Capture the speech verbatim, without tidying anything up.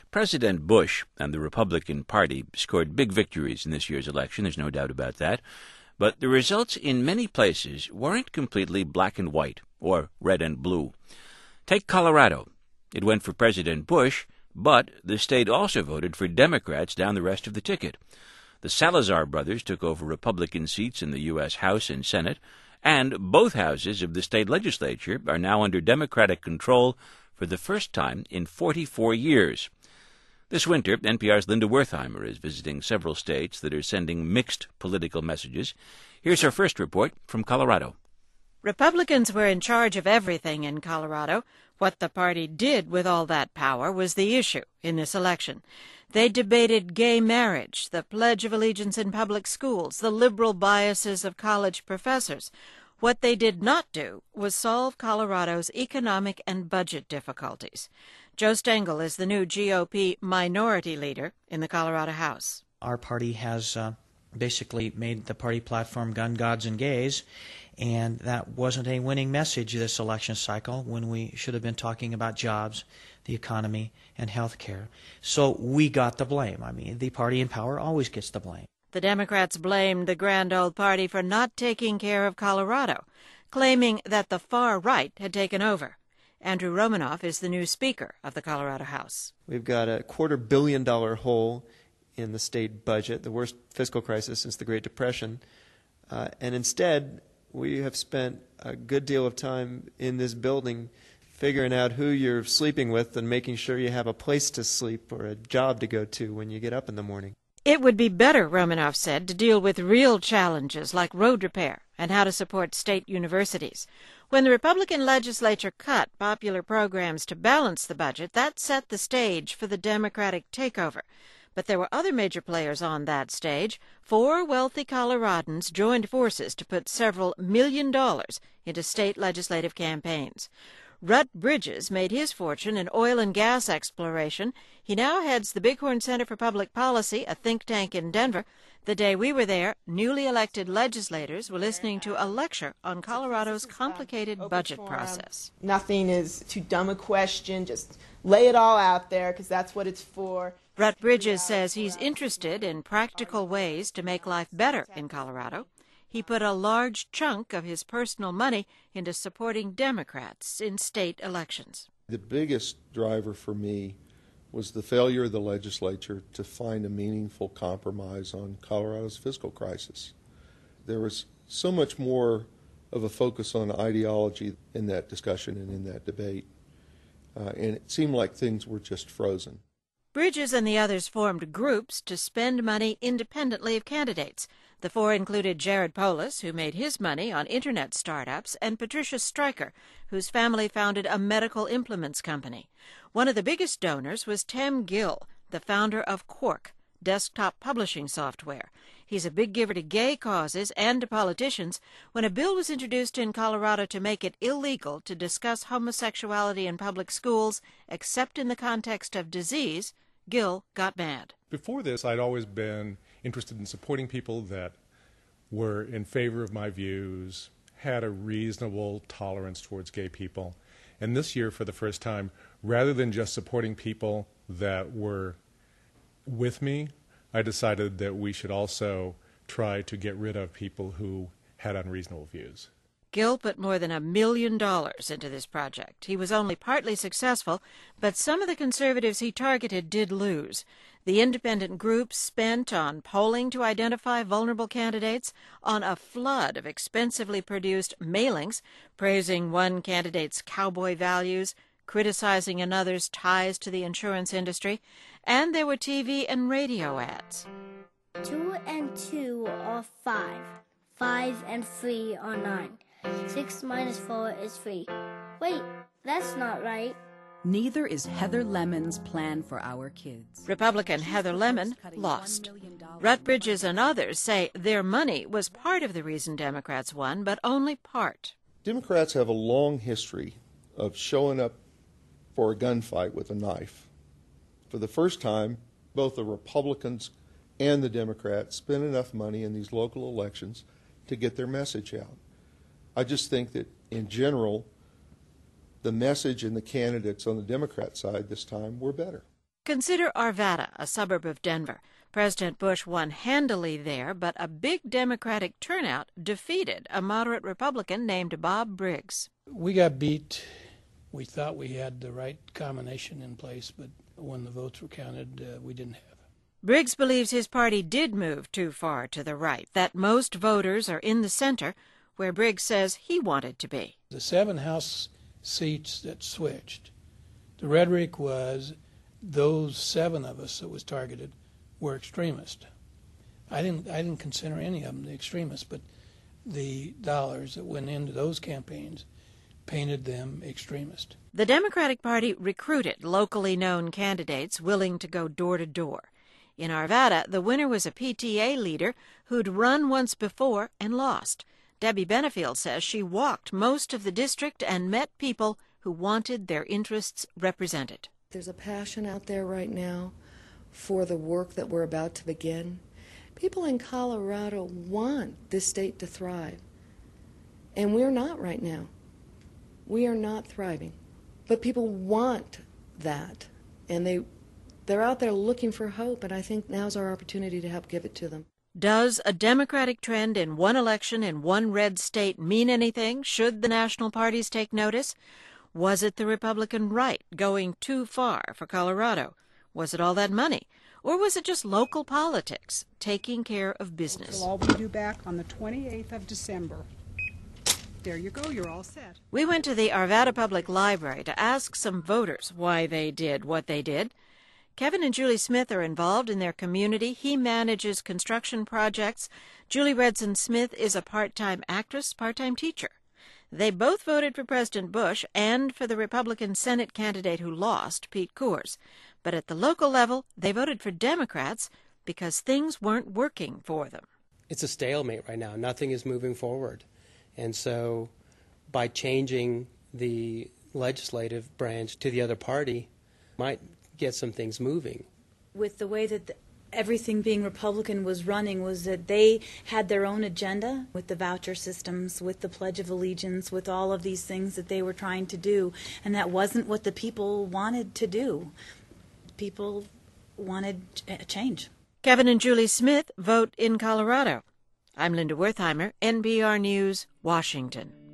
President Bush and the Republican Party scored big victories in this year's election, there's no doubt about that, but the results in many places weren't completely black and white, or red and blue. Take Colorado. It went for President Bush, but the state also voted for Democrats down the rest of the ticket. The Salazar brothers took over Republican seats in the U S House and Senate, and both houses of the state legislature are now under Democratic control for the first time in forty-four years. This winter, N P R's Linda Wertheimer is visiting several states that are sending mixed political messages. Here's her first report from Colorado. Republicans were in charge of everything in Colorado. What the party did with all that power was the issue in this election. They debated gay marriage, the Pledge of Allegiance in public schools, the liberal biases of college professors. What they did not do was solve Colorado's economic and budget difficulties. Joe Stengel is the new G O P minority leader in the Colorado House. Our party has uh, basically made the party platform gun, gods, and gays, and that wasn't a winning message this election cycle when we should have been talking about jobs, the economy, and health care. So we got the blame. I mean, the party in power always gets the blame. The Democrats blamed the grand old party for not taking care of Colorado, claiming that the far right had taken over. Andrew Romanoff is the new Speaker of the Colorado House. We've got a quarter billion dollar hole in the state budget, the worst fiscal crisis since the Great Depression, uh, and instead we have spent a good deal of time in this building figuring out who you're sleeping with and making sure you have a place to sleep or a job to go to when you get up in the morning. It would be better, Romanoff said, to deal with real challenges like road repair and how to support state universities. When the Republican legislature cut popular programs to balance the budget, that set the stage for the Democratic takeover. But there were other major players on that stage. Four wealthy Coloradans joined forces to put several million dollars into state legislative campaigns. Rut Bridges made his fortune in oil and gas exploration. He now heads the Bighorn Center for Public Policy, a think tank in Denver. The day we were there, newly elected legislators were listening to a lecture on Colorado's complicated budget process. Nothing is too dumb a question. Just lay it all out there, because that's what it's for. Rut Bridges says he's interested in practical ways to make life better in Colorado. He put a large chunk of his personal money into supporting Democrats in state elections. The biggest driver for me was the failure of the legislature to find a meaningful compromise on Colorado's fiscal crisis. There was so much more of a focus on ideology in that discussion and in that debate, uh, and it seemed like things were just frozen. Bridges and the others formed groups to spend money independently of candidates. The four included Jared Polis, who made his money on Internet startups, and Patricia Stryker, whose family founded a medical implements company. One of the biggest donors was Tim Gill, the founder of Quark, desktop publishing software. He's a big giver to gay causes and to politicians. When a bill was introduced in Colorado to make it illegal to discuss homosexuality in public schools, except in the context of disease, Gill got mad. Before this, I'd always been interested in supporting people that were in favor of my views, had a reasonable tolerance towards gay people. And this year, for the first time, rather than just supporting people that were with me, I decided that we should also try to get rid of people who had unreasonable views. Gill put more than a million dollars into this project. He was only partly successful, but some of the conservatives he targeted did lose. The independent groups spent on polling to identify vulnerable candidates, on a flood of expensively produced mailings, praising one candidate's cowboy values, criticizing another's ties to the insurance industry, and there were T V and radio ads. Two and two are five. Five and three are nine. Six minus four is three. Wait, that's not right. Neither is Heather Lemon's plan for our kids. Republican Heather Lemon lost. Rut Bridges and others say their money was part of the reason Democrats won, but only part. Democrats have a long history of showing up for a gunfight with a knife. For the first time, both the Republicans and the Democrats spent enough money in these local elections to get their message out. I just think that, in general, the message and the candidates on the Democrat side this time were better. Consider Arvada, a suburb of Denver. President Bush won handily there, but a big Democratic turnout defeated a moderate Republican named Bob Briggs. We got beat. We thought we had the right combination in place, but when the votes were counted, uh, we didn't have. Briggs believes his party did move too far to the right, that most voters are in the center, where Briggs says he wanted to be. The seven House seats that switched, the rhetoric was those seven of us that was targeted were extremists. I didn't, I didn't consider any of them the extremists, but the dollars that went into those campaigns painted them extremist. The Democratic Party recruited locally known candidates willing to go door to door. In Arvada, the winner was a P T A leader who'd run once before and lost. Debbie Benefield says she walked most of the district and met people who wanted their interests represented. There's a passion out there right now for the work that we're about to begin. People in Colorado want this state to thrive, and we're not right now. We are not thriving, but people want that, and they, they're out there looking for hope, and I think now's our opportunity to help give it to them. Does a Democratic trend in one election in one red state mean anything? Should the national parties take notice? Was it the Republican right going too far for Colorado? Was it all that money? Or was it just local politics taking care of business? We'll all be due back on the twenty-eighth of December. There you go, you're all set. We went to the Arvada Public Library to ask some voters why they did what they did. Kevin and Julie Smith are involved in their community. He manages construction projects. Julie Redson Smith is a part-time actress, part-time teacher. They both voted for President Bush and for the Republican Senate candidate who lost, Pete Coors. But at the local level, they voted for Democrats because things weren't working for them. It's a stalemate right now. Nothing is moving forward. And so by changing the legislative branch to the other party might get some things moving. With the way that the, everything being Republican was running was that they had their own agenda with the voucher systems, with the Pledge of Allegiance, with all of these things that they were trying to do, and that wasn't what the people wanted to do. People wanted a change. Kevin and Julie Smith vote in Colorado. I'm Linda Wertheimer, N P R News, Washington.